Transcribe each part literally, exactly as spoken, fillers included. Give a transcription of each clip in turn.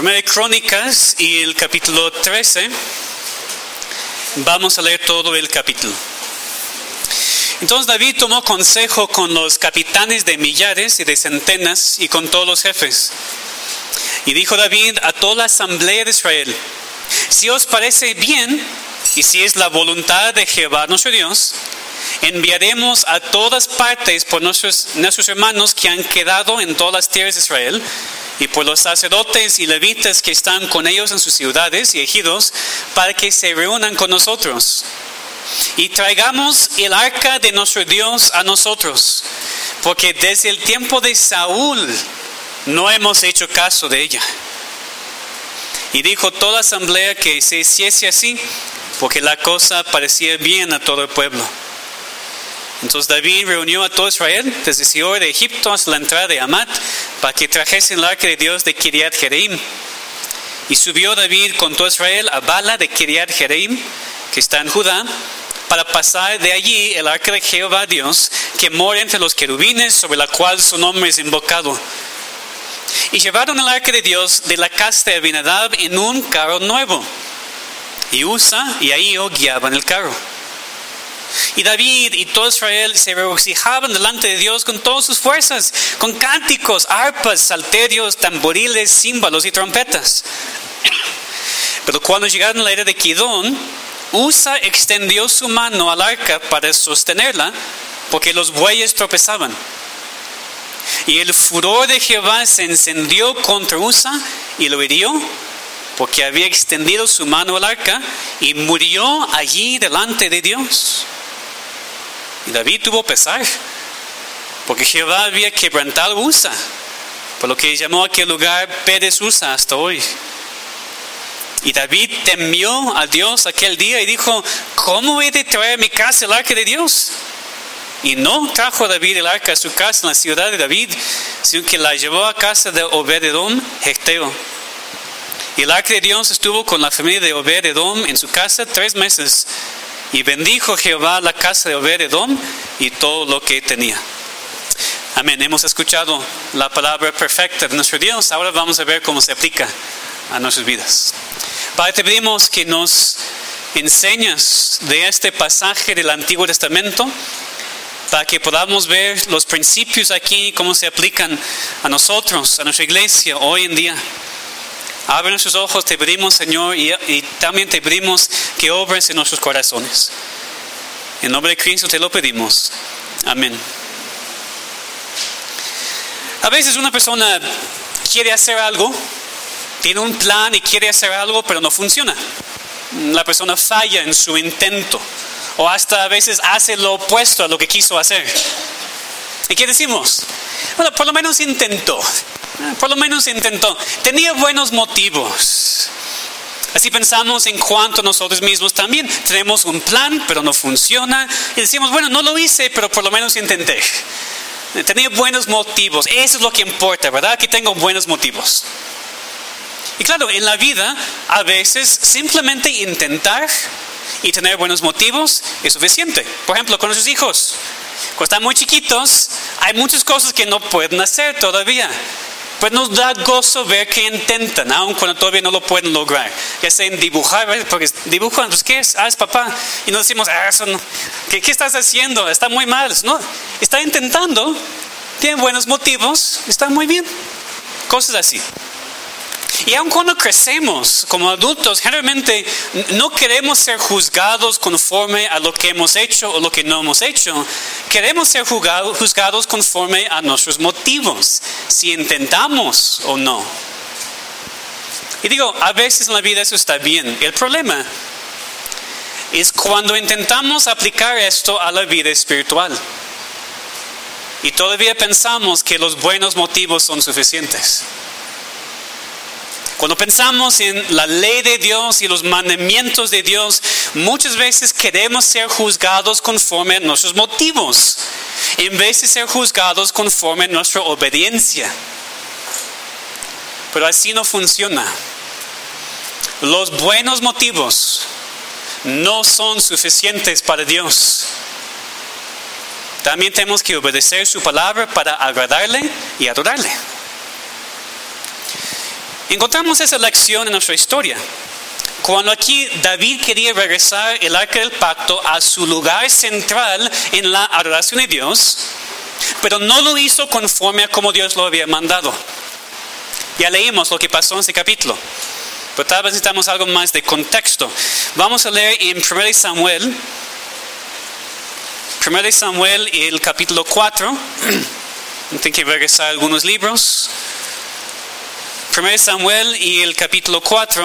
Primera de Crónicas y el capítulo trece. Vamos a leer todo el capítulo. Entonces David tomó consejo con los capitanes de millares y de centenas y con todos los jefes. Y dijo David a toda la asamblea de Israel: si os parece bien, y si es la voluntad de Jehová nuestro Dios, enviaremos a todas partes por nuestros, nuestros hermanos que han quedado en todas las tierras de Israel, y por los sacerdotes y levitas que están con ellos en sus ciudades y ejidos, para que se reúnan con nosotros. Y traigamos el arca de nuestro Dios a nosotros, porque desde el tiempo de Saúl no hemos hecho caso de ella. Y dijo toda la asamblea que se hiciese así, porque la cosa parecía bien a todo el pueblo. Entonces David reunió a todo Israel, desde Sior de Egipto hasta la entrada de Hamat, para que trajesen el arca de Dios de Kiriat Jearim. Y subió David con todo Israel a Bala de Kiriat Jearim, que está en Judá, para pasar de allí el arca de Jehová Dios, que mora entre los querubines, sobre la cual su nombre es invocado. Y llevaron el arca de Dios de la casa de Abinadab en un carro nuevo. Y Usa y Ahío guiaban el carro. Y David y todo Israel se regocijaban delante de Dios con todas sus fuerzas, con cánticos, arpas, salterios, tamboriles, címbalos y trompetas. Pero cuando llegaron a la era de Kidón, Usa extendió su mano al arca para sostenerla, porque los bueyes tropezaban. Y el furor de Jehová se encendió contra Usa y lo hirió, porque había extendido su mano al arca, y murió allí delante de Dios. Y David tuvo pesar, porque Jehová había quebrantado a Usa, por lo que llamó a aquel lugar Pérez Usa hasta hoy. Y David temió a Dios aquel día y dijo: ¿cómo he de traer a mi casa el arca de Dios? Y no trajo David el arca a su casa en la ciudad de David, sino que la llevó a casa de Obed-edom, Geteo. Y el arca de Dios estuvo con la familia de Obed-edom en su casa tres meses. Y bendijo Jehová la casa de Obed-edom y todo lo que tenía. Amén. Hemos escuchado la palabra perfecta de nuestro Dios. Ahora vamos a ver cómo se aplica a nuestras vidas. Padre, te pedimos que nos enseñes de este pasaje del Antiguo Testamento, para que podamos ver los principios aquí, cómo se aplican a nosotros, a nuestra iglesia hoy en día. Abre nuestros ojos, te pedimos, Señor, y, y también te pedimos que obres en nuestros corazones. En nombre de Cristo te lo pedimos. Amén. A veces una persona quiere hacer algo, tiene un plan y quiere hacer algo, pero no funciona. La persona falla en su intento, o hasta a veces hace lo opuesto a lo que quiso hacer. ¿Y qué decimos? Bueno, por lo menos intentó. Por lo menos intentó. Tenía buenos motivos. Así pensamos en cuanto a nosotros mismos también. Tenemos un plan, pero no funciona. Y decimos, bueno, no lo hice, pero por lo menos intenté. Tenía buenos motivos. Eso es lo que importa, ¿verdad? Que tengo buenos motivos. Y claro, en la vida, a veces simplemente intentar y tener buenos motivos es suficiente. Por ejemplo, con nuestros hijos. Cuando están muy chiquitos, hay muchas cosas que no pueden hacer todavía. Pues nos da gozo ver que intentan, aun cuando todavía no lo pueden lograr. Ya sea en dibujar, porque dibujan, pues ¿qué es? Ah, es papá. Y nos decimos, ah, eso no. ¿Qué, ¿Qué estás haciendo? Está muy mal. No, está intentando, tiene buenos motivos, está muy bien. Cosas así. Y aun cuando crecemos como adultos, generalmente no queremos ser juzgados conforme a lo que hemos hecho o lo que no hemos hecho. Queremos ser juzgados, juzgados conforme a nuestros motivos, si intentamos o no. Y digo, a veces en la vida eso está bien. El problema es cuando intentamos aplicar esto a la vida espiritual y todavía pensamos que los buenos motivos son suficientes. Cuando pensamos en la ley de Dios y los mandamientos de Dios, muchas veces queremos ser juzgados conforme a nuestros motivos, en vez de ser juzgados conforme a nuestra obediencia. Pero así no funciona. Los buenos motivos no son suficientes para Dios. También tenemos que obedecer su palabra para agradarle y adorarle. Encontramos esa lección en nuestra historia. Cuando aquí David quería regresar el arca del pacto a su lugar central en la adoración de Dios, pero no lo hizo conforme a como Dios lo había mandado. Ya leímos lo que pasó en ese capítulo, pero tal vez necesitamos algo más de contexto. Vamos a leer en primero Samuel, primero Samuel, el capítulo cuatro. Tengo que regresar algunos libros. primero Samuel y el capítulo cuatro.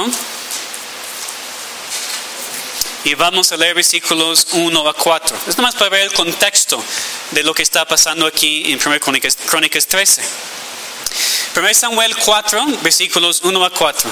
Y vamos a leer versículos uno a cuatro. Es nomás para ver el contexto de lo que está pasando aquí en primero Crónicas, Crónicas trece. primero Samuel cuatro, versículos uno a cuatro.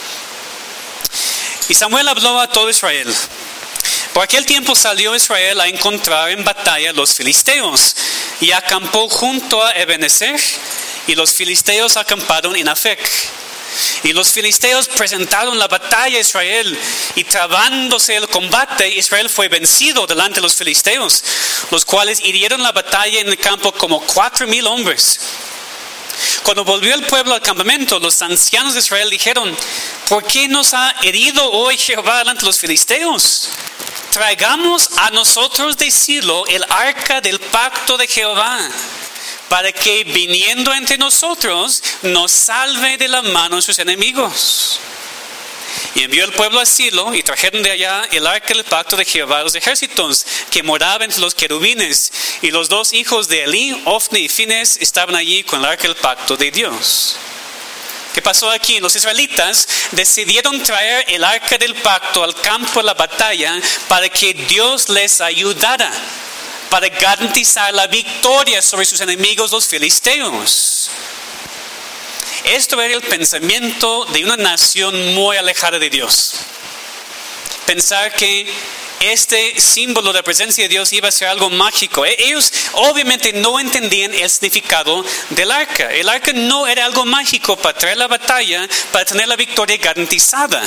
Y Samuel habló a todo Israel. Por aquel tiempo salió Israel a encontrar en batalla a los filisteos y acampó junto a Ebenezer, y los filisteos acamparon en Afec. Y los filisteos presentaron la batalla a Israel, y trabándose el combate, Israel fue vencido delante de los filisteos, los cuales hirieron la batalla en el campo como cuatro mil hombres. Cuando volvió el pueblo al campamento, los ancianos de Israel dijeron: ¿por qué nos ha herido hoy Jehová delante de los filisteos? Traigamos a nosotros de Silo el arca del pacto de Jehová, para que viniendo entre nosotros nos salve de la mano de sus enemigos. Y envió el pueblo a Silo, y trajeron de allá el arca del pacto de Jehová de los ejércitos, que moraba entre los querubines. Y los dos hijos de Elí, Ofni y Fines, estaban allí con el arca del pacto de Dios. ¿Qué pasó aquí? Los israelitas decidieron traer el arca del pacto al campo de la batalla para que Dios les ayudara, para garantizar la victoria sobre sus enemigos, los filisteos. Esto era el pensamiento de una nación muy alejada de Dios. Pensar que este símbolo de la presencia de Dios iba a ser algo mágico. Ellos obviamente no entendían el significado del arca. El arca no era algo mágico para traer la batalla, para tener la victoria garantizada.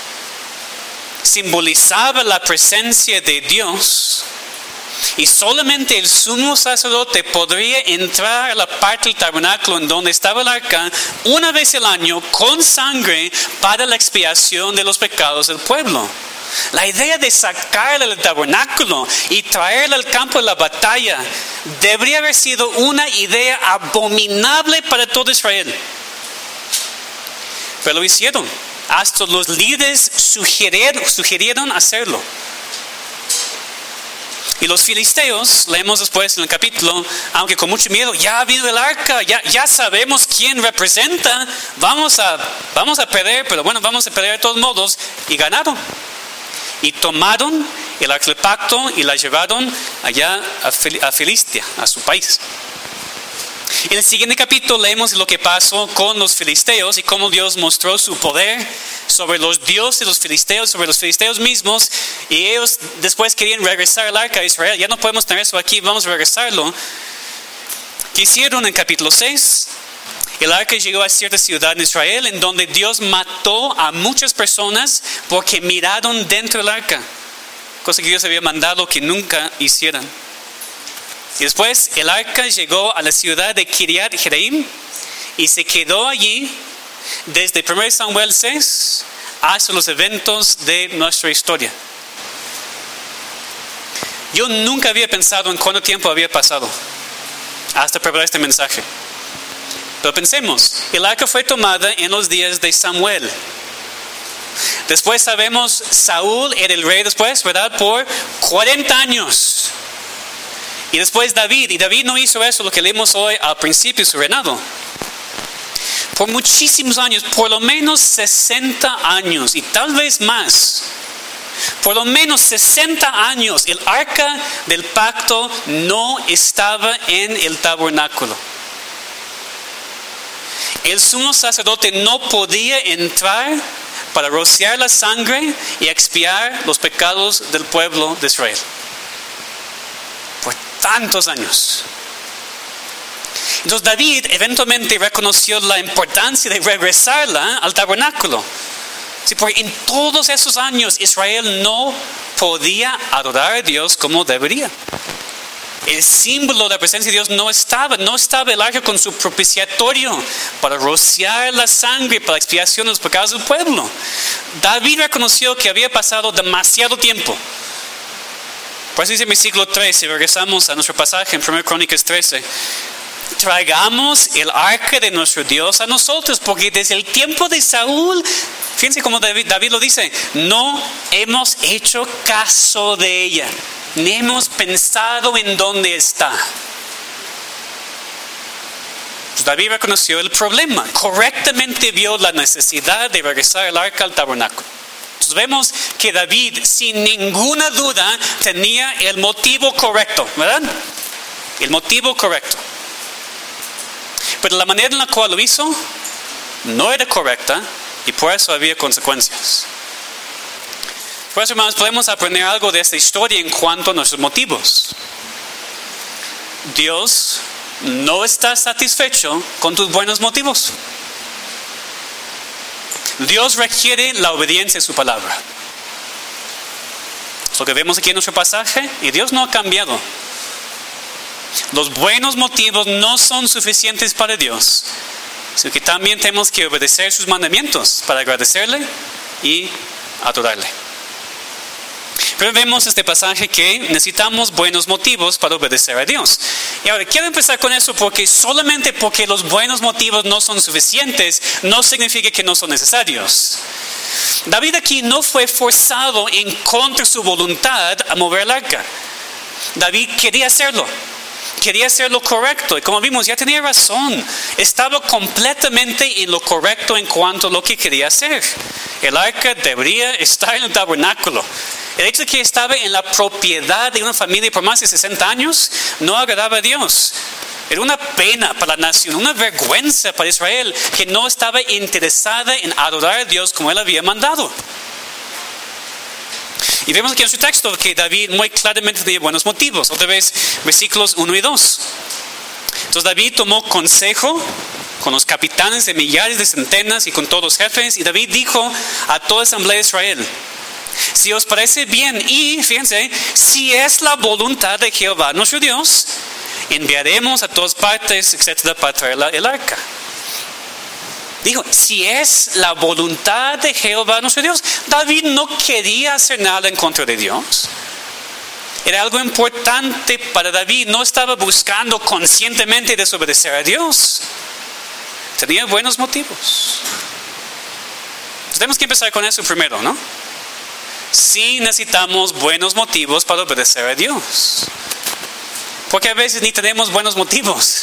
Simbolizaba la presencia de Dios. Y solamente el sumo sacerdote podría entrar a la parte del tabernáculo en donde estaba el arca una vez al año con sangre para la expiación de los pecados del pueblo. La idea de sacarla del tabernáculo y traerla al campo de la batalla debería haber sido una idea abominable para todo Israel. Pero lo hicieron. Hasta los líderes sugirieron, sugirieron hacerlo. Y los filisteos, leemos después en el capítulo, aunque con mucho miedo: ya ha habido el arca, ya, ya sabemos quién representa, vamos a, vamos a perder, pero bueno, vamos a perder de todos modos. Y ganaron. Y tomaron el arca del pacto y la llevaron allá a, Fil- a Filistia, a su país. En el siguiente capítulo leemos lo que pasó con los filisteos y cómo Dios mostró su poder sobre los dioses de los filisteos, sobre los filisteos mismos, y ellos después querían regresar el arca a Israel. Ya no podemos tener eso aquí, vamos a regresarlo. ¿Qué hicieron en el capítulo seis? El arca llegó a cierta ciudad en Israel en donde Dios mató a muchas personas porque miraron dentro del arca, cosa que Dios había mandado que nunca hicieran. Y después el arca llegó a la ciudad de Kiriat Jearim y se quedó allí desde primero Samuel seis hasta los eventos de nuestra historia. Yo nunca había pensado en cuánto tiempo había pasado hasta preparar este mensaje. Pero pensemos, el arca fue tomada en los días de Samuel. Después sabemos, Saúl era el rey después, ¿verdad? Por cuarenta años. Y después David, y David no hizo eso, lo que leemos hoy al principio de su reinado. Por muchísimos años, por lo menos sesenta años, y tal vez más, por lo menos sesenta años, el arca del pacto no estaba en el tabernáculo. El sumo sacerdote no podía entrar para rociar la sangre y expiar los pecados del pueblo de Israel. Por tantos años. Entonces David eventualmente reconoció la importancia de regresarla al tabernáculo. Sí, porque en todos esos años Israel no podía adorar a Dios como debería. El símbolo de la presencia de Dios no estaba, no estaba el arca con su propiciatorio para rociar la sangre para la expiación de los pecados del pueblo. David reconoció que había pasado demasiado tiempo. Por eso dice en versículo trece, regresamos a nuestro pasaje en primera Crónicas trece. Traigamos el arca de nuestro Dios a nosotros, porque desde el tiempo de Saúl, fíjense cómo David, David lo dice, no hemos hecho caso de ella, ni hemos pensado en dónde está. Pues David reconoció el problema, correctamente vio la necesidad de regresar el arca al tabernáculo. Entonces vemos que David, sin ninguna duda, tenía el motivo correcto, ¿verdad? El motivo correcto. Pero la manera en la cual lo hizo no era correcta y por eso había consecuencias. Por eso, hermanos, podemos aprender algo de esta historia en cuanto a nuestros motivos. Dios no está satisfecho con tus buenos motivos. Dios requiere la obediencia a su palabra. Es lo que vemos aquí en nuestro pasaje, y Dios no ha cambiado. Los buenos motivos no son suficientes para Dios, sino que también tenemos que obedecer sus mandamientos para agradecerle y adorarle. Pero vemos este pasaje que necesitamos buenos motivos para obedecer a Dios. Y ahora quiero empezar con eso porque solamente porque los buenos motivos no son suficientes, no significa que no son necesarios. David aquí no fue forzado en contra de su voluntad a mover el arca. David quería hacerlo. Quería hacer lo correcto y como vimos ya tenía razón, estaba completamente en lo correcto en cuanto a lo que quería hacer. El arca debería estar en el tabernáculo. El hecho de que estaba en la propiedad de una familia por más de sesenta años no agradaba a Dios. Era una pena para la nación, una vergüenza para Israel que no estaba interesada en adorar a Dios como él había mandado. Y vemos aquí en su texto que David muy claramente tenía buenos motivos. Otra vez, versículos uno y dos. Entonces David tomó consejo con los capitanes de millares de centenas y con todos los jefes. Y David dijo a toda la asamblea de Israel: si os parece bien y, fíjense, si es la voluntad de Jehová nuestro Dios, enviaremos a todas partes, etcétera, para traer el arca. Dijo, si es la voluntad de Jehová nuestro Dios. David no quería hacer nada en contra de Dios. Era algo importante para David. No estaba buscando conscientemente desobedecer a Dios. Tenía buenos motivos. Entonces, tenemos que empezar con eso primero, ¿no? Sí necesitamos buenos motivos para obedecer a Dios. Porque a veces ni tenemos buenos motivos.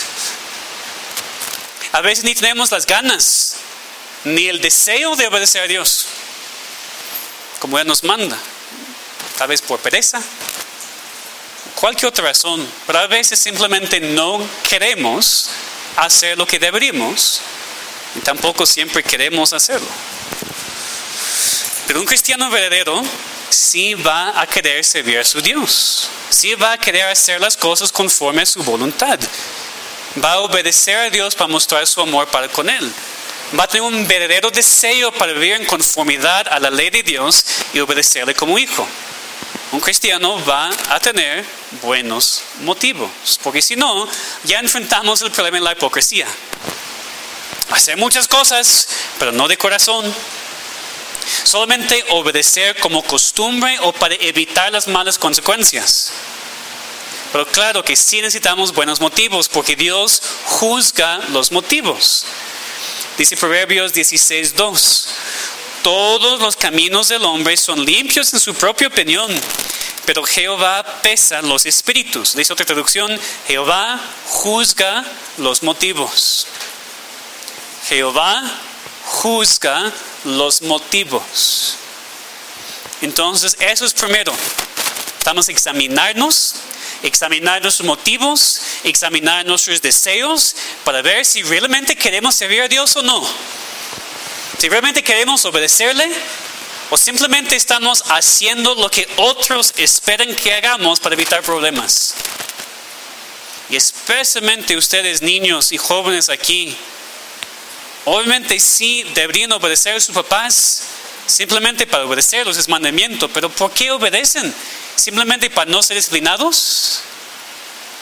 A veces ni tenemos las ganas, ni el deseo de obedecer a Dios, como Él nos manda. Tal vez por pereza, cualquier otra razón, pero a veces simplemente no queremos hacer lo que deberíamos, y tampoco siempre queremos hacerlo. Pero un cristiano verdadero sí va a querer servir a su Dios, sí va a querer hacer las cosas conforme a su voluntad. Va a obedecer a Dios para mostrar su amor para con Él. Va a tener un verdadero deseo para vivir en conformidad a la ley de Dios y obedecerle como hijo. Un cristiano va a tener buenos motivos, porque si no, ya enfrentamos el problema de la hipocresía. Hacer muchas cosas, pero no de corazón. Solamente obedecer como costumbre o para evitar las malas consecuencias. Pero claro que sí necesitamos buenos motivos, porque Dios juzga los motivos. Dice Proverbios dieciséis dos. Todos los caminos del hombre son limpios en su propia opinión, pero Jehová pesa los espíritus. Dice otra traducción, Jehová juzga los motivos. Jehová juzga los motivos. Entonces, eso es primero. Vamos a examinarnos. Examinar nuestros motivos, examinar nuestros deseos para ver si realmente queremos servir a Dios o no. Si realmente queremos obedecerle o simplemente estamos haciendo lo que otros esperan que hagamos para evitar problemas. Y especialmente ustedes niños y jóvenes aquí, obviamente sí deberían obedecer a sus papás simplemente para obedecerlos, es mandamiento, pero ¿por qué obedecen? ¿Simplemente para no ser disciplinados?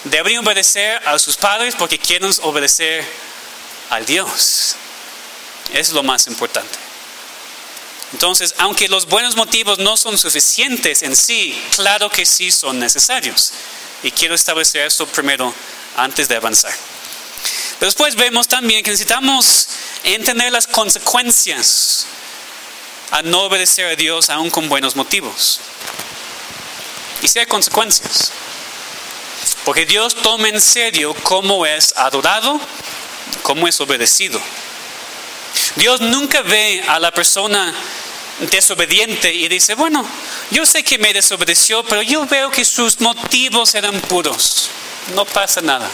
deben obedecer a sus padres porque quieren obedecer a Dios. Eso es lo más importante. Entonces, aunque los buenos motivos no son suficientes en sí, claro que sí son necesarios. Y quiero establecer esto primero antes de avanzar. Pero después vemos también que necesitamos entender las consecuencias a no obedecer a Dios aún con buenos motivos. Y si hay consecuencias. Porque Dios toma en serio cómo es adorado, cómo es obedecido. Dios nunca ve a la persona desobediente y dice, bueno, yo sé que me desobedeció, pero yo veo que sus motivos eran puros. No pasa nada.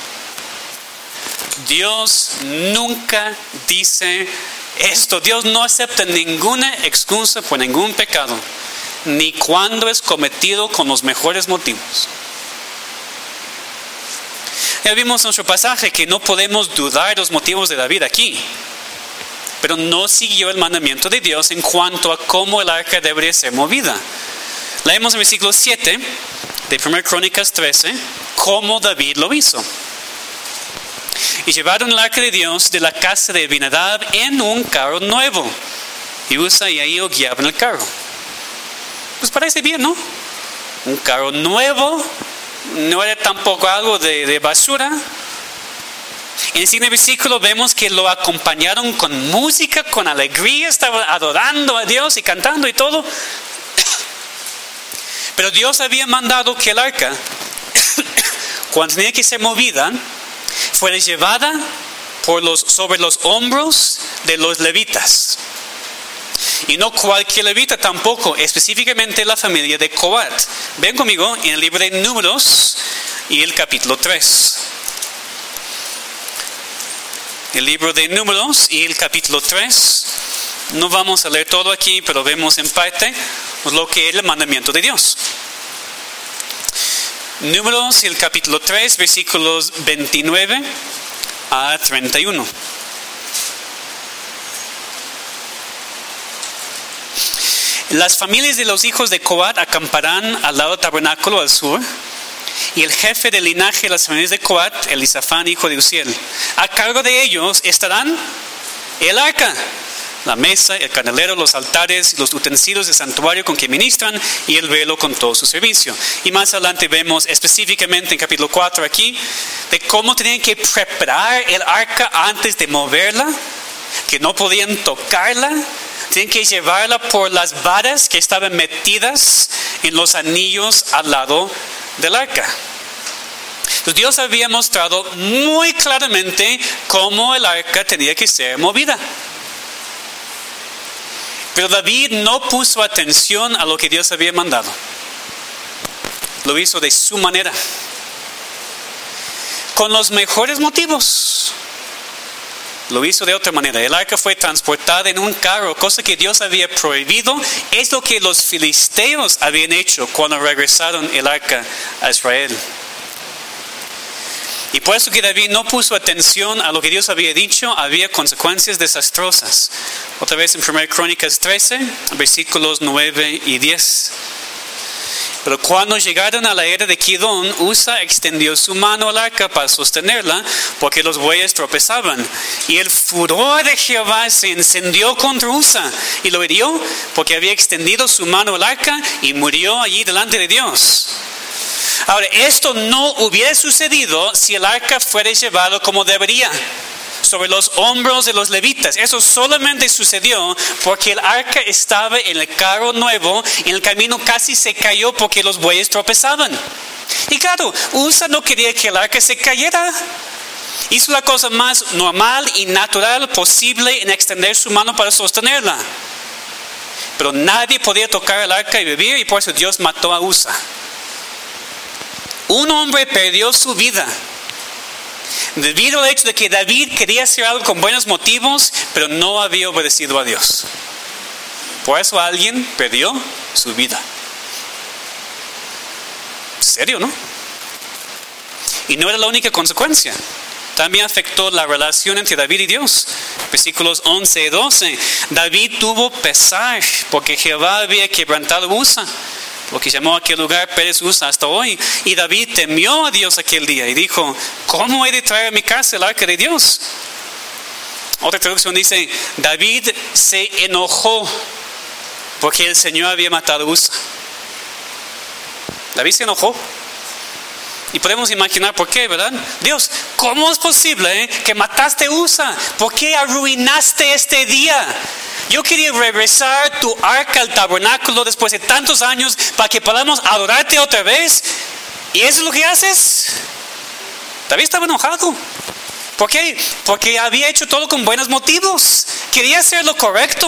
Dios nunca dice esto. Dios no acepta ninguna excusa por ningún pecado, ni cuando es cometido con los mejores motivos. Ya vimos en nuestro pasaje que no podemos dudar los motivos de David aquí, pero no siguió el mandamiento de Dios en cuanto a cómo el arca debería ser movida. Leemos en el versículo siete de primera Crónicas trece cómo David lo hizo. Y llevaron el arca de Dios de la casa de Abinadab en un carro nuevo. Y Usa y Ahío guiaban el carro. Pues parece bien, ¿no? Un carro nuevo, no era tampoco algo de, de basura. En el siguiente versículo vemos que lo acompañaron con música, con alegría, estaban adorando a Dios y cantando y todo. Pero Dios había mandado que el arca, cuando tenía que ser movida, fuera llevada por los, sobre los hombros de los levitas. Y no cualquier levita tampoco, específicamente la familia de Coat. Ven conmigo en el libro de Números y el capítulo tres. El libro de Números y el capítulo tres. No vamos a leer todo aquí, pero vemos en parte lo que es el mandamiento de Dios. Números y el capítulo tres, versículos veintinueve a treinta y uno. Las familias de los hijos de Coat acamparán al lado del tabernáculo al sur, y el jefe del linaje de las familias de Coat, Elisafán, hijo de Uziel. A cargo de ellos estarán el arca, la mesa, el candelero, los altares y los utensilios del santuario con que ministran, y el velo con todo su servicio. Y más adelante vemos específicamente en capítulo cuatro aquí de cómo tenían que preparar el arca antes de moverla, que no podían tocarla. Tienen que llevarla por las varas que estaban metidas en los anillos al lado del arca. Entonces Dios había mostrado muy claramente cómo el arca tenía que ser movida. Pero David no puso atención a lo que Dios había mandado. Lo hizo de su manera, con los mejores motivos. Lo hizo de otra manera. El arca fue transportada en un carro, cosa que Dios había prohibido. Es lo que los filisteos habían hecho cuando regresaron el arca a Israel. Y por eso que David no puso atención a lo que Dios había dicho, había consecuencias desastrosas. Otra vez en primera Crónicas trece, versículos nueve y diez. Pero cuando llegaron a la era de Kidón, Usa extendió su mano al arca para sostenerla, porque los bueyes tropezaban. Y el furor de Jehová se encendió contra Usa, y lo hirió, porque había extendido su mano al arca, y murió allí delante de Dios. Ahora, esto no hubiera sucedido si el arca fuera llevado como debería, sobre los hombros de los levitas. Eso solamente sucedió porque el arca estaba en el carro nuevo, y en el camino casi se cayó porque los bueyes tropezaban. Y claro, Usa no quería que el arca se cayera. Hizo la cosa más normal y natural posible en extender su mano para sostenerla. Pero nadie podía tocar el arca y vivir, y por eso Dios mató a Usa. Un hombre perdió su vida debido al hecho de que David quería hacer algo con buenos motivos, pero no había obedecido a Dios. Por eso alguien perdió su vida. ¿Serio, no? Y no era la única consecuencia. También afectó la relación entre David y Dios. Versículos once y doce. David tuvo pesar porque Jehová había quebrantado a Usa, lo que llamó aquel lugar Pérez Usa hasta hoy. Y David temió a Dios aquel día y dijo, ¿cómo he de traer a mi casa el arca de Dios? Otra traducción dice, David se enojó porque el Señor había matado a Usa. David se enojó. Y podemos imaginar por qué, ¿verdad? Dios, ¿cómo es posible eh, que mataste a Usa? ¿Por qué arruinaste este día? Yo quería regresar tu arca al tabernáculo después de tantos años para que podamos adorarte otra vez. ¿Y eso es lo que haces? David estaba enojado. ¿Por qué? Porque había hecho todo con buenos motivos. Quería hacer lo correcto.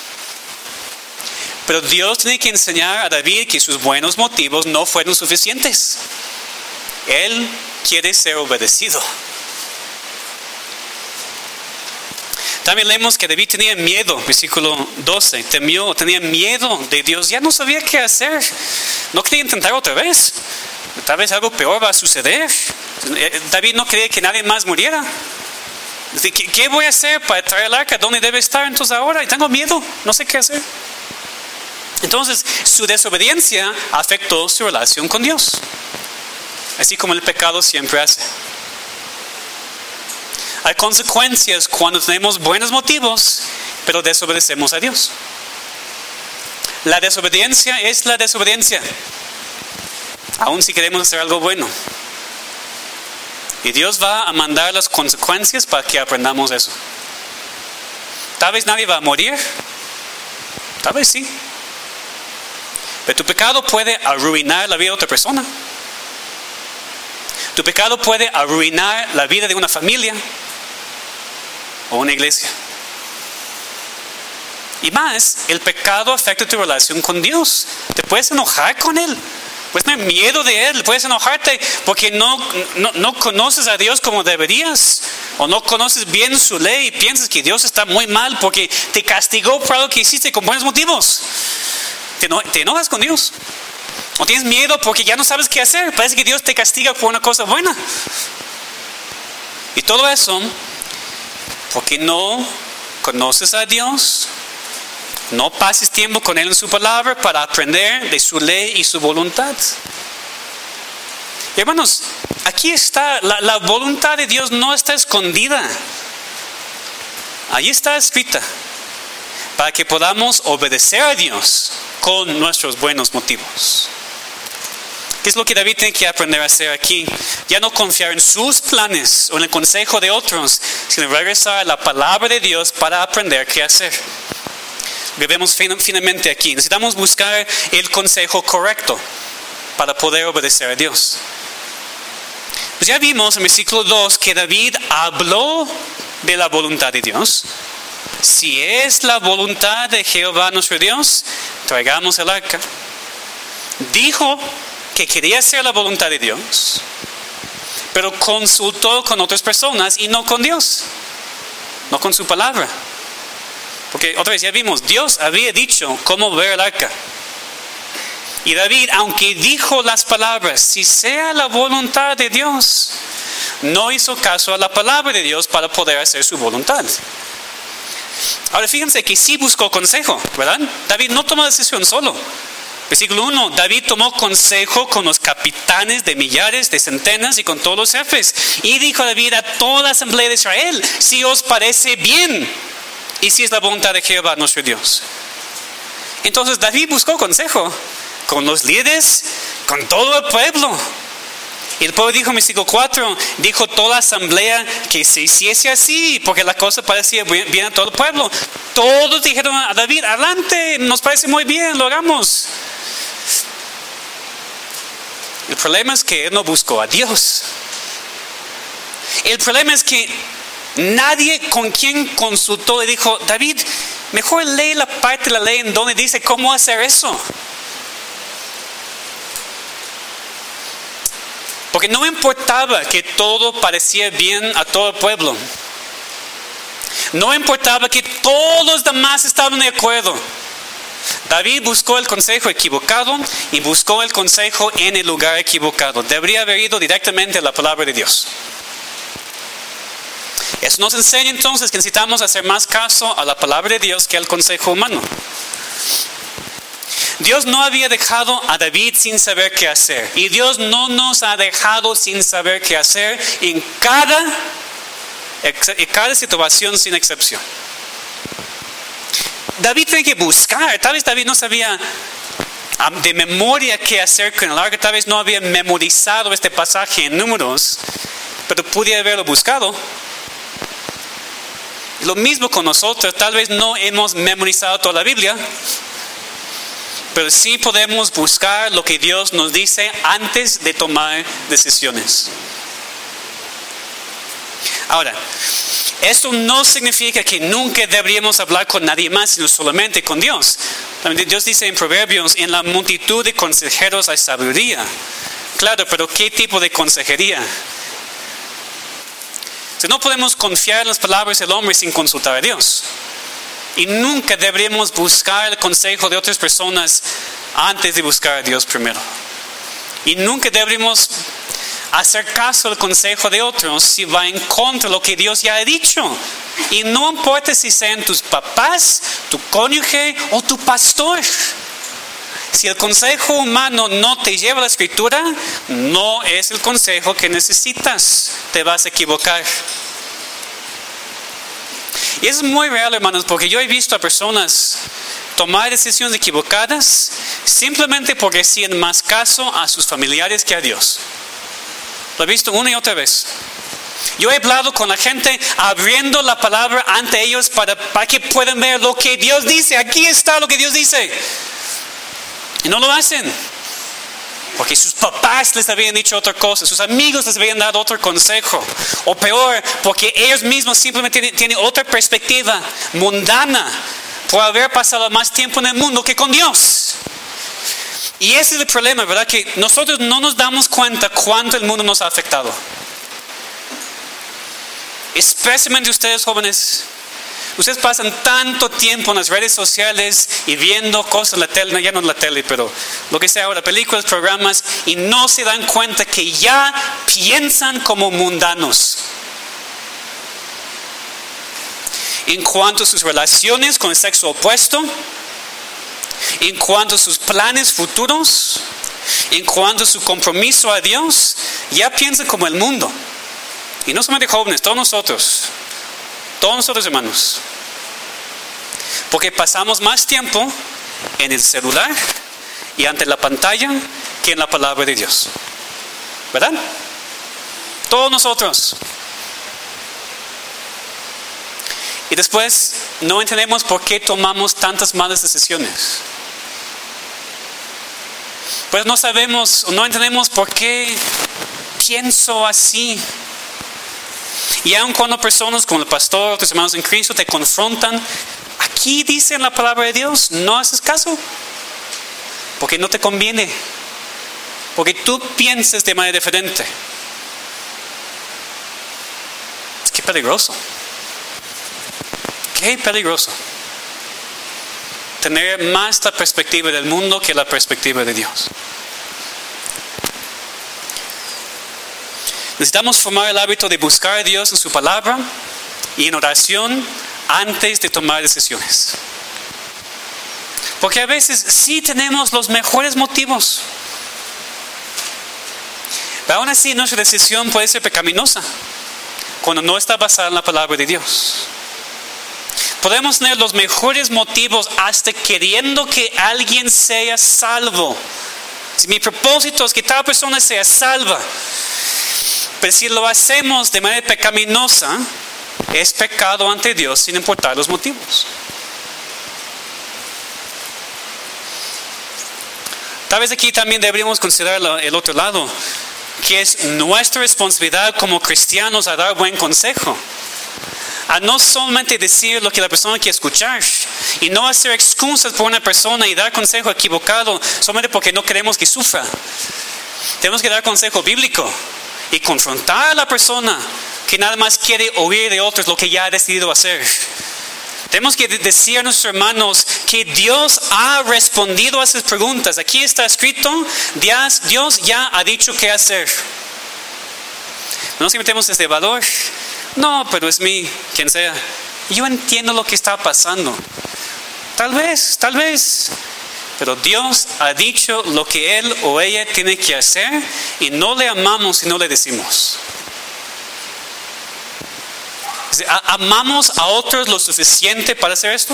Pero Dios tiene que enseñar a David que sus buenos motivos no fueron suficientes. Él quiere ser obedecido. También leemos que David tenía miedo, versículo doce, temió, tenía miedo de Dios, ya no sabía qué hacer, no quería intentar otra vez, tal vez algo peor va a suceder. David no quería que nadie más muriera. ¿Qué, qué voy a hacer para traer el arca? ¿Dónde debe estar entonces ahora? Tengo miedo, no sé qué hacer. Entonces, su desobediencia afectó su relación con Dios, así como el pecado siempre hace. Hay consecuencias cuando tenemos buenos motivos, pero desobedecemos a Dios. La desobediencia es la desobediencia, aun si queremos hacer algo bueno. Y Dios va a mandar las consecuencias para que aprendamos eso. Tal vez nadie va a morir, tal vez sí. Pero tu pecado puede arruinar la vida de otra persona. Tu pecado puede arruinar la vida de una familia o una iglesia. Y más, el pecado afecta tu relación con Dios. Te puedes enojar con Él, puedes tener miedo de Él, puedes enojarte porque no, no, no conoces a Dios como deberías, o no conoces bien su ley y piensas que Dios está muy mal porque te castigó por algo que hiciste con buenos motivos. Te, eno- te enojas con Dios. O tienes miedo porque ya no sabes qué hacer. Parece que Dios te castiga por una cosa buena. Y todo eso porque no conoces a Dios, no pases tiempo con Él en su palabra para aprender de su ley y su voluntad. Y hermanos, aquí está, la, la voluntad de Dios no está escondida. Ahí está escrita, para que podamos obedecer a Dios con nuestros buenos motivos. ¿Qué es lo que David tiene que aprender a hacer aquí? Ya no confiar en sus planes o en el consejo de otros, sino regresar a la palabra de Dios para aprender qué hacer. Lo vemos finalmente aquí. Necesitamos buscar el consejo correcto para poder obedecer a Dios. Pues ya vimos en versículo dos que David habló de la voluntad de Dios. Si es la voluntad de Jehová nuestro Dios, traigamos el arca. Dijo que quería hacer la voluntad de Dios, pero consultó con otras personas y no con Dios, no con su palabra. Porque otra vez ya vimos, Dios había dicho cómo ver el arca. Y David, aunque dijo las palabras, si sea la voluntad de Dios, no hizo caso a la palabra de Dios para poder hacer su voluntad. Ahora fíjense que sí buscó consejo, ¿verdad? David no tomó decisión solo. Versículo uno, David tomó consejo con los capitanes de millares, de centenas y con todos los jefes. Y dijo David a toda la asamblea de Israel, si os parece bien y si es la voluntad de Jehová nuestro Dios. Entonces David buscó consejo con los líderes, con todo el pueblo. Y el pueblo dijo en versículo cuatro, dijo toda la asamblea que se hiciese así, porque la cosa parecía bien a todo el pueblo. Todos dijeron a David, adelante, nos parece muy bien, lo hagamos. El problema es que él no buscó a Dios. El problema es que nadie con quien consultó le dijo, David, mejor lee la parte de la ley en donde dice cómo hacer eso. Porque no importaba que todo parecía bien a todo el pueblo. No importaba que todos los demás estaban de acuerdo. David buscó el consejo equivocado y buscó el consejo en el lugar equivocado. Debería haber ido directamente a la palabra de Dios. Eso nos enseña entonces que necesitamos hacer más caso a la palabra de Dios que al consejo humano. Dios no había dejado a David sin saber qué hacer. Y Dios no nos ha dejado sin saber qué hacer en cada, en cada situación sin excepción. David tiene que buscar. Tal vez David no sabía de memoria qué hacer con el arca. Tal vez no había memorizado este pasaje en Números, pero pudiera haberlo buscado. Lo mismo con nosotros. Tal vez no hemos memorizado toda la Biblia, pero sí podemos buscar lo que Dios nos dice antes de tomar decisiones. Ahora, esto no significa que nunca deberíamos hablar con nadie más, sino solamente con Dios. Dios dice en Proverbios, en la multitud de consejeros hay sabiduría. Claro, pero ¿qué tipo de consejería? Si no podemos confiar en las palabras del hombre sin consultar a Dios. Y nunca deberíamos buscar el consejo de otras personas antes de buscar a Dios primero. Y nunca deberíamos hacer caso al consejo de otros si va en contra de lo que Dios ya ha dicho. Y no importa si sean tus papás, tu cónyuge o tu pastor. Si el consejo humano no te lleva a la Escritura, no es el consejo que necesitas. Te vas a equivocar. Y es muy real, hermanos, porque yo he visto a personas tomar decisiones equivocadas simplemente porque hacían más caso a sus familiares que a Dios. Lo he visto una y otra vez. Yo he hablado con la gente abriendo la palabra ante ellos para, para que puedan ver lo que Dios dice. Aquí está lo que Dios dice. Y no lo hacen. Porque sus papás les habían dicho otra cosa, sus amigos les habían dado otro consejo. O peor, porque ellos mismos simplemente tienen, tienen otra perspectiva mundana por haber pasado más tiempo en el mundo que con Dios. Y ese es el problema, ¿verdad? Que nosotros no nos damos cuenta cuánto el mundo nos ha afectado. Especialmente ustedes jóvenes. Ustedes pasan tanto tiempo en las redes sociales y viendo cosas en la tele, no, ya no en la tele, pero lo que sea ahora, películas, programas, y no se dan cuenta que ya piensan como mundanos. En cuanto a sus relaciones con el sexo opuesto, en cuanto a sus planes futuros, en cuanto a su compromiso a Dios, ya piensan como el mundo. Y no solamente jóvenes, todos nosotros, todos nosotros hermanos. Porque pasamos más tiempo en el celular y ante la pantalla que en la palabra de Dios. ¿Verdad? Todos nosotros. Y después no entendemos por qué tomamos tantas malas decisiones. Pues no sabemos, no entendemos por qué pienso así. Y aun cuando personas como el pastor, otros hermanos en Cristo te confrontan, aquí dice en la palabra de Dios, no haces caso. Porque no te conviene. Porque tú piensas de manera diferente. Es que peligroso. Qué peligroso. Tener más la perspectiva del mundo que la perspectiva de Dios. Necesitamos formar el hábito de buscar a Dios en su palabra y en oración antes de tomar decisiones. Porque a veces sí tenemos los mejores motivos, pero aún así nuestra decisión puede ser pecaminosa cuando no está basada en la palabra de Dios. Podemos tener los mejores motivos hasta queriendo que alguien sea salvo. Si mi propósito es que tal persona sea salva, pero si lo hacemos de manera pecaminosa, es pecado ante Dios sin importar los motivos. Tal vez aquí también deberíamos considerar el otro lado, que es nuestra responsabilidad como cristianos a dar buen consejo. A no solamente decir lo que la persona quiere escuchar y no hacer excusas por una persona y dar consejo equivocado solamente porque no queremos que sufra. Tenemos que dar consejo bíblico y confrontar a la persona que nada más quiere oír de otros lo que ya ha decidido hacer. Tenemos que decir a nuestros hermanos que Dios ha respondido a sus preguntas. Aquí está escrito, Dios, Dios ya ha dicho qué hacer. No nos metemos desde valor. No, pero es mi, quien sea. Yo entiendo lo que está pasando. Tal vez, tal vez. pero Dios ha dicho lo que él o ella tiene que hacer y no le amamos si no le decimos. ¿Amamos a otros lo suficiente para hacer esto?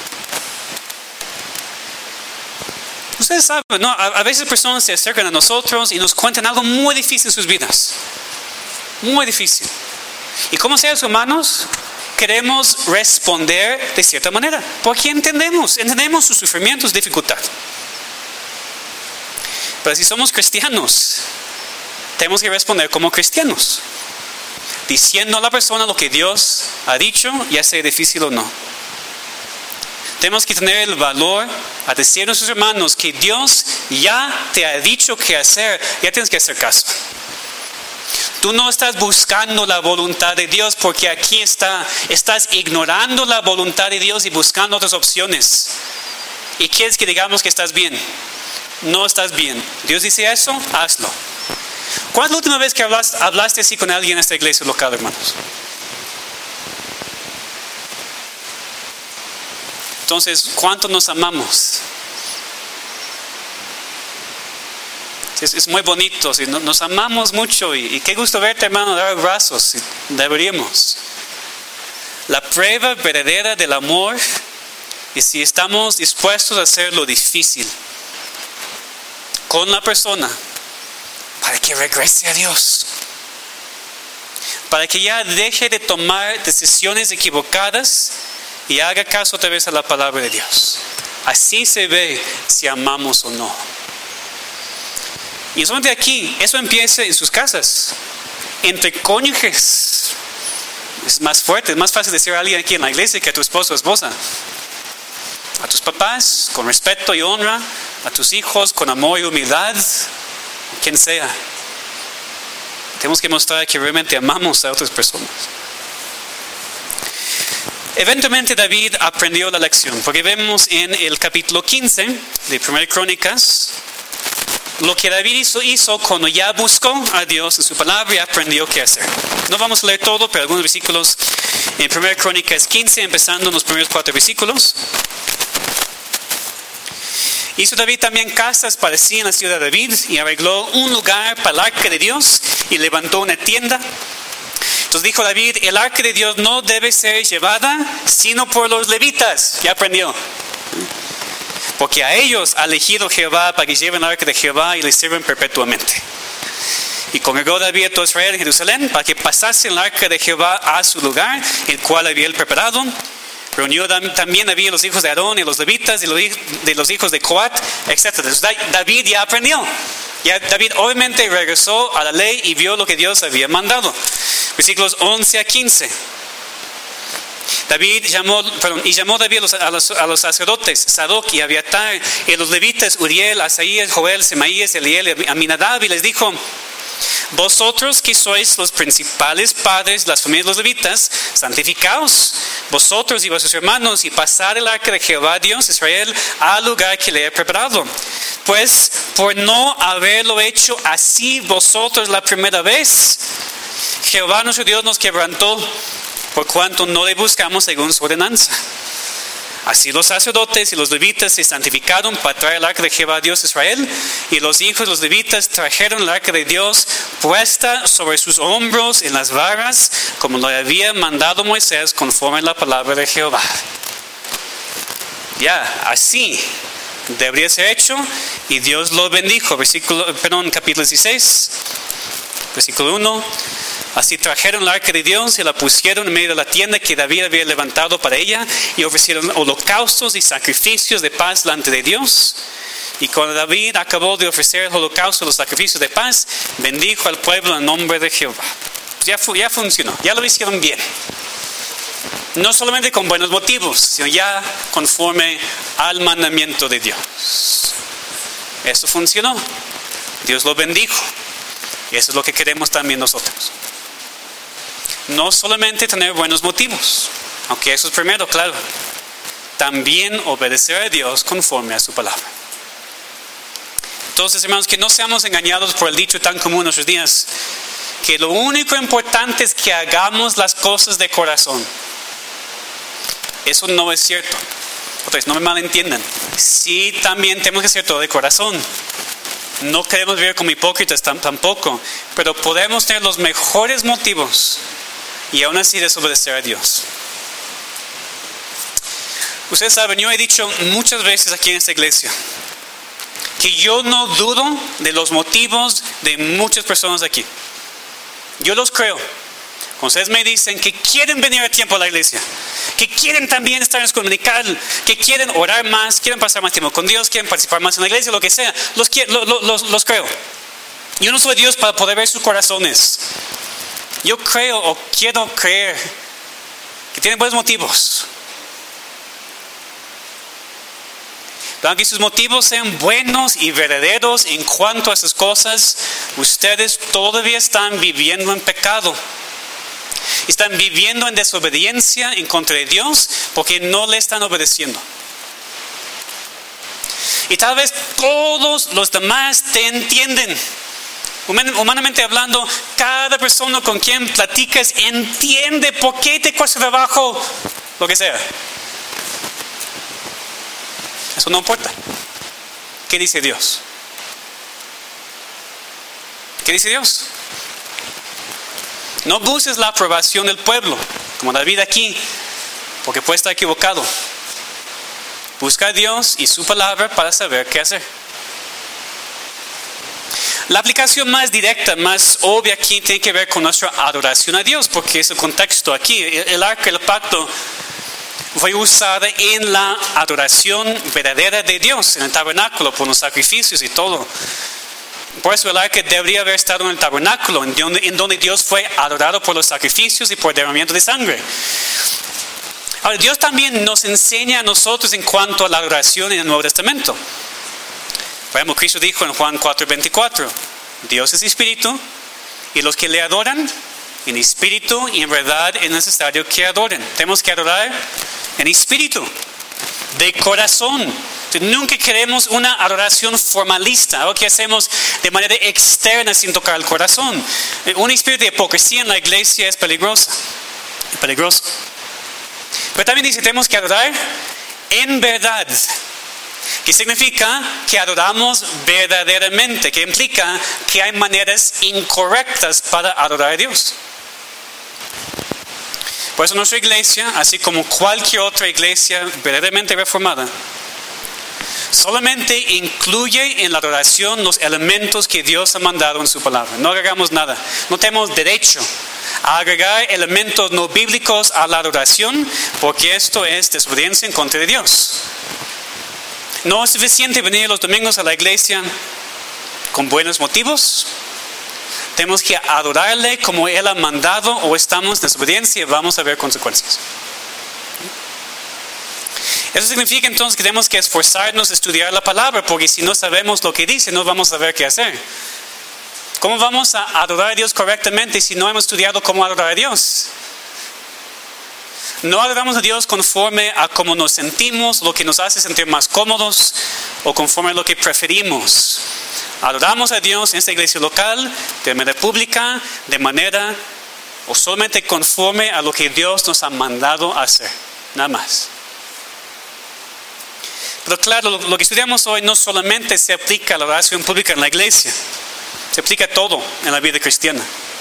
Ustedes saben, ¿no? A veces personas se acercan a nosotros y nos cuentan algo muy difícil en sus vidas. Muy difícil. Y como seres humanos, queremos responder de cierta manera. Porque entendemos, entendemos sus sufrimientos, dificultad. Pero si somos cristianos, tenemos que responder como cristianos. Diciendo a la persona lo que Dios ha dicho, ya sea difícil o no. Tenemos que tener el valor a decir a nuestros hermanos que Dios ya te ha dicho qué hacer, ya tienes que hacer caso. Tú no estás buscando la voluntad de Dios porque aquí está, estás ignorando la voluntad de Dios y buscando otras opciones. Y quieres que digamos que estás bien. No estás bien. Dios dice eso, hazlo. ¿Cuándo es la última vez que hablaste, hablaste así con alguien en esta iglesia local, hermanos? Entonces, ¿cuánto nos amamos? Es, es muy bonito, ¿sí? Nos amamos mucho y, y qué gusto verte, hermano, dar abrazos, ¿sí? Deberíamos. La prueba verdadera del amor es si estamos dispuestos a hacer lo difícil con la persona para que regrese a Dios, para que ya deje de tomar decisiones equivocadas y haga caso otra vez a la palabra de Dios. Así se ve si amamos o no. Y solamente aquí, eso empieza en sus casas, entre cónyuges. Es más fuerte, es más fácil decir a alguien aquí en la iglesia que a tu esposo o esposa. A tus papás, con respeto y honra. A tus hijos, con amor y humildad. Quien sea. Tenemos que mostrar que realmente amamos a otras personas. Eventualmente David aprendió la lección, porque vemos en el capítulo quince de Primera Crónicas lo que David hizo, hizo cuando ya buscó a Dios en su palabra y aprendió qué hacer. No vamos a leer todo, pero algunos versículos en Primera Crónicas quince, empezando en los primeros cuatro versículos. Hizo David también casas para sí en la ciudad de David y arregló un lugar para el arca de Dios y levantó una tienda. Entonces dijo David, el arca de Dios no debe ser llevada sino por los levitas. Ya aprendió. Porque a ellos ha elegido Jehová para que lleven el arca de Jehová y le sirven perpetuamente. Y congregó David a todo Israel en Jerusalén para que pasasen el arca de Jehová a su lugar, el cual había él preparado. Reunió también David a los hijos de Aarón y a los levitas y de los hijos de Coat, etcétera. Entonces David ya aprendió. Ya David obviamente regresó a la ley y vio lo que Dios había mandado. Versículos once a quince. David llamó, perdón, y llamó David a los, a, los, a los sacerdotes, Sadoc y Abiatar, y los levitas, Uriel, Asaías, Joel, Semaías, Eliel, Aminadab, y les dijo: vosotros que sois los principales padres de las familias de los levitas, santificaos vosotros y vuestros hermanos y pasad el arca de Jehová Dios Israel al lugar que le he preparado. Pues por no haberlo hecho así vosotros la primera vez, Jehová nuestro Dios nos quebrantó, por cuanto no le buscamos según su ordenanza. Así los sacerdotes y los levitas se santificaron para traer el arca de Jehová Dios Israel, y los hijos de los levitas trajeron el arca de Dios puesta sobre sus hombros en las varas, como lo había mandado Moisés conforme a la palabra de Jehová. Ya, así debería ser hecho, y Dios lo bendijo. Versículo, perdón, capítulo dieciséis, versículo uno. Así trajeron el arca de Dios y la pusieron en medio de la tienda que David había levantado para ella, y ofrecieron holocaustos y sacrificios de paz delante de Dios. Y cuando David acabó de ofrecer el holocausto y los sacrificios de paz, bendijo al pueblo en nombre de Jehová. Ya, ya funcionó, ya lo hicieron bien. No solamente con buenos motivos, sino ya conforme al mandamiento de Dios. Eso funcionó. Dios lo bendijo. Y eso es lo que queremos también nosotros. No solamente tener buenos motivos, aunque eso es primero, claro. También obedecer a Dios conforme a su palabra. Entonces, hermanos, que no seamos engañados por el dicho tan común en nuestros días, que lo único importante es que hagamos las cosas de corazón. Eso no es cierto. Otra vez, no me malentiendan. Sí, también tenemos que hacer todo de corazón. No queremos vivir como hipócritas tampoco, pero podemos tener los mejores motivos y aún así desobedecer a Dios. Ustedes saben, yo he dicho muchas veces aquí en esta iglesia que yo no dudo de los motivos de muchas personas aquí. Yo los creo. Cuando ustedes me dicen que quieren venir a tiempo a la iglesia, que quieren también estar en comunicar, que quieren orar más, quieren pasar más tiempo con Dios, quieren participar más en la iglesia, lo que sea, los, los, los, los creo. Yo no soy Dios para poder ver sus corazones. Yo creo o quiero creer que tienen buenos motivos. Pero aunque sus motivos sean buenos y verdaderos en cuanto a esas cosas, ustedes todavía están viviendo en pecado. Están viviendo en desobediencia en contra de Dios porque no le están obedeciendo. Y tal vez todos los demás te entienden. Humanamente hablando, cada persona con quien platicas entiende por qué te cuesta trabajo, lo que sea. Eso no importa. ¿Qué dice Dios? ¿Qué dice Dios? No busques la aprobación del pueblo, como David aquí, porque puede estar equivocado. Busca a Dios y su palabra para saber qué hacer. La aplicación más directa, más obvia aquí tiene que ver con nuestra adoración a Dios, porque es el contexto aquí. El arca del pacto fue usada en la adoración verdadera de Dios, en el tabernáculo, por los sacrificios y todo. Por eso el arca debería haber estado en el tabernáculo, en donde, en donde Dios fue adorado por los sacrificios y por el derramamiento de sangre. Ahora, Dios también nos enseña a nosotros en cuanto a la adoración en el Nuevo Testamento. Por ejemplo, Cristo dijo en Juan cuatro veinticuatro, Dios es espíritu y los que le adoran en espíritu y en verdad es necesario que adoren. Tenemos que adorar en espíritu, de corazón. Nunca queremos una adoración formalista, algo que hacemos de manera externa sin tocar el corazón. Un espíritu de hipocresía en la iglesia es peligroso. Es peligroso. Pero también dice, tenemos que adorar en verdad. Que significa que adoramos verdaderamente, que implica que hay maneras incorrectas para adorar a Dios. Por eso nuestra iglesia, así como cualquier otra iglesia verdaderamente reformada, solamente incluye en la adoración los elementos que Dios ha mandado en su palabra. No agregamos nada. No tenemos derecho a agregar elementos no bíblicos a la adoración, porque esto es desobediencia en contra de Dios. No es suficiente venir los domingos a la iglesia con buenos motivos. Tenemos que adorarle como Él ha mandado, o estamos en desobediencia y vamos a ver consecuencias. Eso significa entonces que tenemos que esforzarnos a estudiar la palabra, porque si no sabemos lo que dice, no vamos a saber qué hacer. ¿Cómo vamos a adorar a Dios correctamente si no hemos estudiado cómo adorar a Dios? No adoramos a Dios conforme a cómo nos sentimos, lo que nos hace sentir más cómodos, o conforme a lo que preferimos. Adoramos a Dios en esta iglesia local, de manera pública, de manera o solamente conforme a lo que Dios nos ha mandado hacer. Nada más. Pero claro, lo, lo que estudiamos hoy no solamente se aplica a la oración pública en la iglesia, se aplica a todo en la vida cristiana.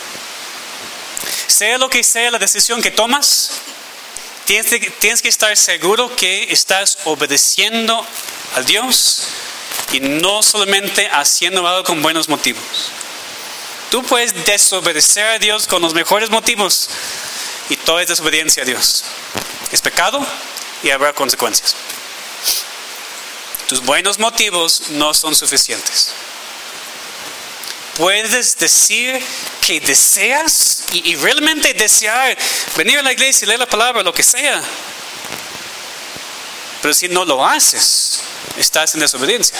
Sea lo que sea la decisión que tomas, tienes, que, tienes que estar seguro que estás obedeciendo a Dios y no solamente haciendo algo con buenos motivos. Tú puedes desobedecer a Dios con los mejores motivos y todo es desobediencia a Dios. Es pecado y habrá consecuencias. Tus buenos motivos no son suficientes. Puedes decir que deseas y, y realmente desear venir a la iglesia y leer la palabra, lo que sea. Pero si no lo haces, estás en desobediencia.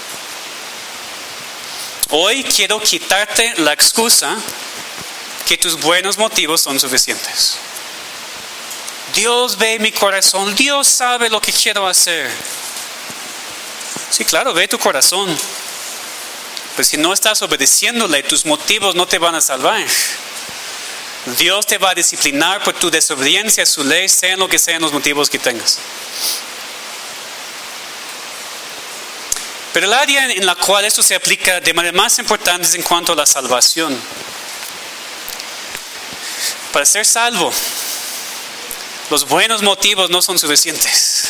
Hoy quiero quitarte la excusa que tus buenos motivos son suficientes. Dios ve mi corazón, Dios sabe lo que quiero hacer. Sí, claro, ve tu corazón. Pero si no estás obedeciéndole, tus motivos no te van a salvar. Dios te va a disciplinar por tu desobediencia a su ley, sean lo que sean los motivos que tengas. Pero el área en la cual esto se aplica de manera más importante es en cuanto a la salvación. Para ser salvo, los buenos motivos no son suficientes.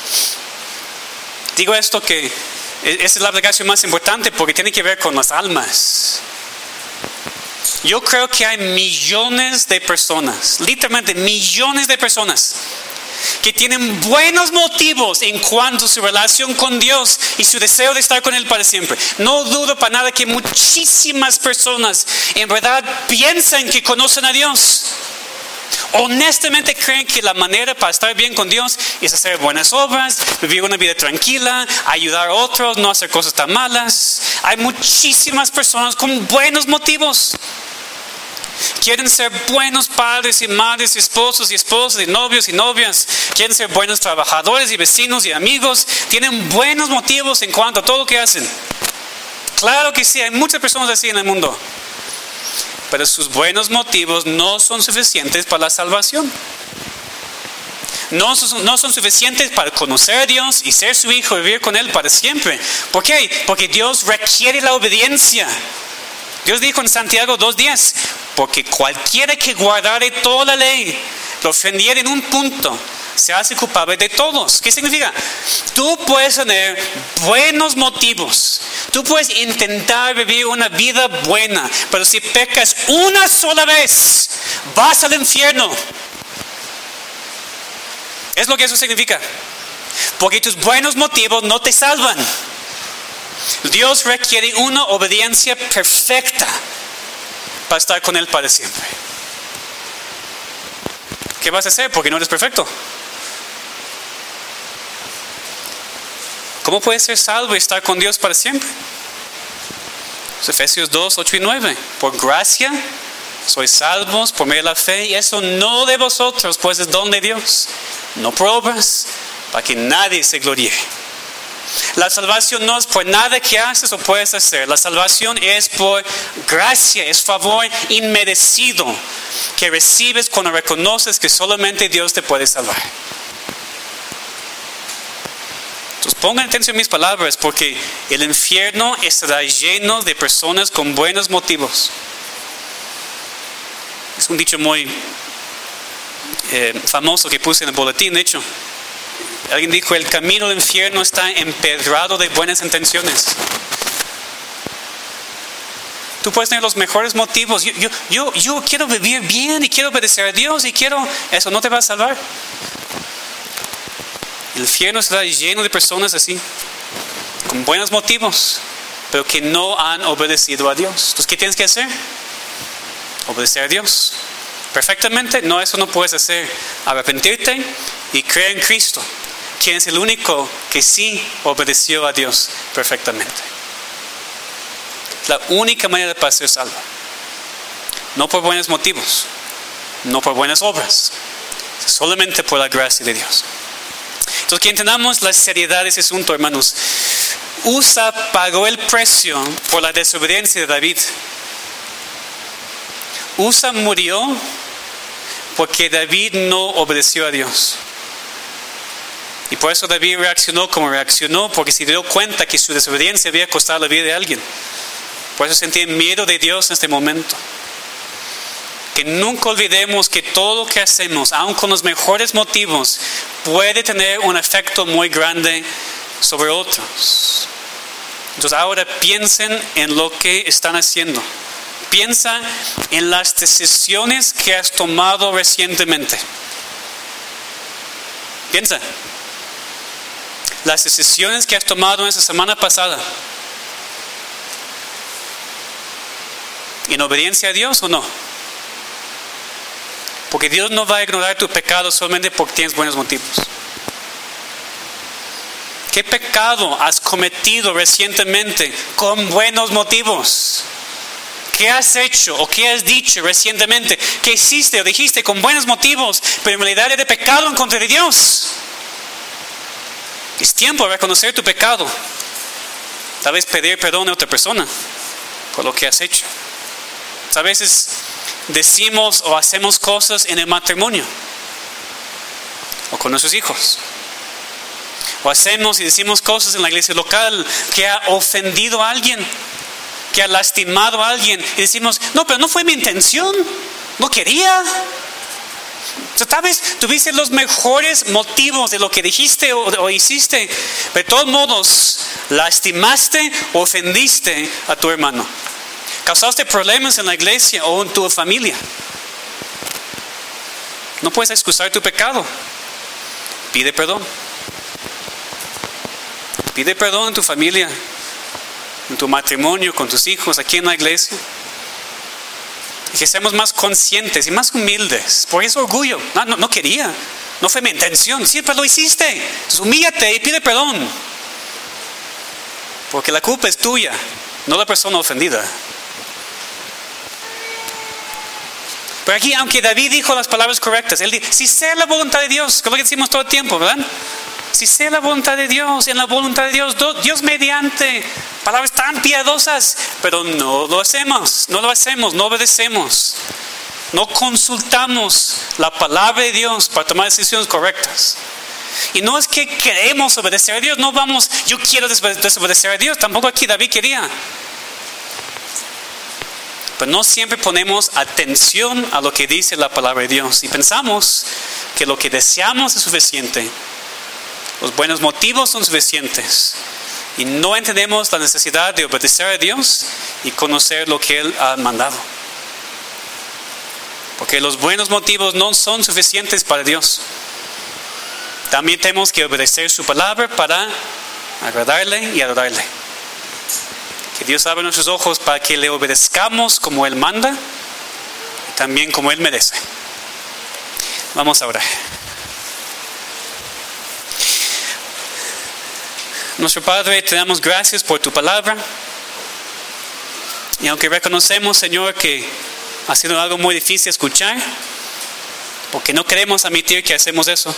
Digo esto que esa es la aplicación más importante porque tiene que ver con las almas. Yo creo que hay millones de personas, literalmente millones de personas, que tienen buenos motivos en cuanto a su relación con Dios y su deseo de estar con Él para siempre. No dudo para nada que muchísimas personas en verdad piensan que conocen a Dios. Honestamente creen que la manera para estar bien con Dios es hacer buenas obras, vivir una vida tranquila, ayudar a otros, no hacer cosas tan malas. Hay muchísimas personas con buenos motivos. Quieren ser buenos padres y madres, esposos y esposas, y novios y novias. Quieren ser buenos trabajadores y vecinos y amigos. Tienen buenos motivos en cuanto a todo lo que hacen. Claro que sí, hay muchas personas así en el mundo. Pero sus buenos motivos no son suficientes para la salvación. No son, no son suficientes para conocer a Dios y ser su hijo y vivir con Él para siempre. ¿Por qué? Porque Dios requiere la obediencia. Dios dijo en Santiago dos diez, porque cualquiera que guardare toda la ley, lo ofendiera en un punto, se hace culpable de todos. ¿Qué significa? Tú puedes tener buenos motivos. Tú puedes intentar vivir una vida buena, pero si pecas una sola vez, vas al infierno. Es lo que eso significa. Porque tus buenos motivos no te salvan. Dios requiere una obediencia perfecta para estar con Él para siempre. ¿Qué vas a hacer? Porque no eres perfecto. ¿Cómo puedes ser salvo y estar con Dios para siempre? Efesios dos, ocho y nueve. Por gracia sois salvos por medio de la fe, y eso no de vosotros, pues es don de Dios, no por obras, para que nadie se gloríe. La salvación no es por nada que haces o puedes hacer. La salvación es por gracia, es favor inmerecido que recibes cuando reconoces que solamente Dios te puede salvar. Entonces pongan atención a mis palabras, porque el infierno estará lleno de personas con buenos motivos. Es un dicho muy eh, famoso que puse en el boletín. De hecho, alguien dijo: el camino del infierno está empedrado de buenas intenciones. Tú puedes tener los mejores motivos. Yo, yo, yo, yo quiero vivir bien y quiero obedecer a Dios y quiero... Eso no te va a salvar. El infierno estará lleno de personas así, con buenos motivos, pero que no han obedecido a Dios. Entonces, ¿qué tienes que hacer? Obedecer a Dios. Perfectamente, no, eso no puedes hacer. Arrepentirte y creer en Cristo, quien es el único que sí obedeció a Dios perfectamente. La única manera para ser salvo. No por buenos motivos, no por buenas obras, solamente por la gracia de Dios. Entonces, que entendamos la seriedad de ese asunto, hermanos. Usa pagó el precio por la desobediencia de David. Usa murió porque David no obedeció a Dios. Y por eso David reaccionó como reaccionó, porque se dio cuenta que su desobediencia había costado la vida de alguien. Por eso sentía miedo de Dios en este momento. Que nunca olvidemos que todo lo que hacemos, aun con los mejores motivos, puede tener un efecto muy grande sobre otros. Entonces ahora piensen en lo que están haciendo. Piensa en las decisiones que has tomado recientemente. Piensa. Las decisiones que has tomado en esta semana pasada. ¿En obediencia a Dios o no? Porque Dios no va a ignorar tu pecado solamente porque tienes buenos motivos. ¿Qué pecado has cometido recientemente con buenos motivos? ¿Qué has hecho o qué has dicho recientemente? ¿Qué hiciste o dijiste con buenos motivos, pero en realidad era de pecado en contra de Dios? Es tiempo de reconocer tu pecado. Tal vez pedir perdón a otra persona por lo que has hecho. A veces decimos o hacemos cosas en el matrimonio o con nuestros hijos. O hacemos y decimos cosas en la iglesia local que ha ofendido a alguien, que ha lastimado a alguien. Y decimos, no, pero no fue mi intención, no quería. Tal vez tuviste los mejores motivos de lo que dijiste o, o hiciste, pero de todos modos lastimaste, ofendiste a tu hermano. Causaste problemas en la iglesia o en tu familia. No puedes excusar tu pecado. Pide perdón. Pide perdón en tu familia, en tu matrimonio, con tus hijos, aquí en la iglesia. Y que seamos más conscientes y más humildes. Por eso orgullo. No, no, no quería. No fue mi intención. Sí, pero lo hiciste. Entonces, humíllate y pide perdón. Porque la culpa es tuya, no la persona ofendida. Pero aquí, aunque David dijo las palabras correctas, él dijo, si sea la voluntad de Dios, que es lo que decimos todo el tiempo, ¿verdad? Si sea la voluntad de Dios, en la voluntad de Dios, Dios mediante, palabras tan piadosas, pero no lo hacemos, no lo hacemos, no obedecemos. No consultamos la palabra de Dios para tomar decisiones correctas. Y no es que queremos obedecer a Dios, no vamos, yo quiero desobedecer a Dios, tampoco aquí David quería. Pero no siempre ponemos atención a lo que dice la palabra de Dios y pensamos que lo que deseamos es suficiente. Los buenos motivos son suficientes y no entendemos la necesidad de obedecer a Dios y conocer lo que Él ha mandado. Porque los buenos motivos no son suficientes para Dios. También tenemos que obedecer su palabra para agradarle y adorarle. Que Dios abra nuestros ojos para que le obedezcamos como Él manda y también como Él merece. Vamos a orar. Nuestro Padre, te damos gracias por tu palabra. Y aunque reconocemos, Señor, que ha sido algo muy difícil escuchar, porque no queremos admitir que hacemos eso.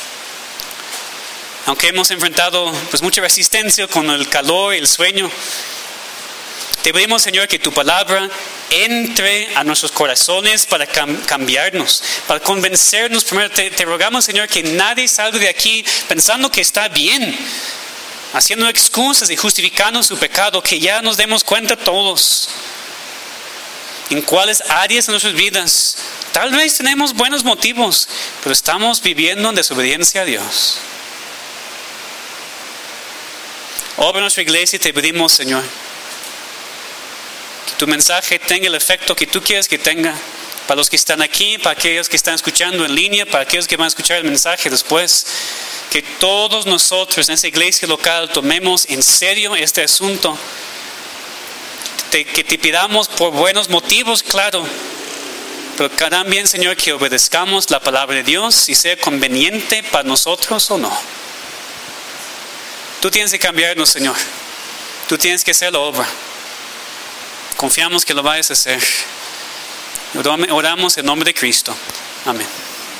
Aunque hemos enfrentado pues, mucha resistencia con el calor y el sueño, te pedimos, Señor, que tu palabra entre a nuestros corazones para cam- cambiarnos, para convencernos. Primero te, te rogamos, Señor, que nadie salga de aquí pensando que está bien, haciendo excusas y justificando su pecado, que ya nos demos cuenta todos en cuáles áreas de nuestras vidas tal vez tenemos buenos motivos, pero estamos viviendo en desobediencia a Dios. Obra nuestra iglesia y te pedimos, Señor, que tu mensaje tenga el efecto que tú quieres que tenga para los que están aquí, para aquellos que están escuchando en línea, para aquellos que van a escuchar el mensaje después. Que todos nosotros en esa iglesia local tomemos en serio este asunto. Te, que te pidamos por buenos motivos, claro, pero también, Señor, que obedezcamos la palabra de Dios, si sea conveniente para nosotros o no. Tú tienes que cambiarnos, Señor. Tú tienes que hacer la obra. Confiamos que lo vayas a hacer. Oramos en nombre de Cristo. Amén.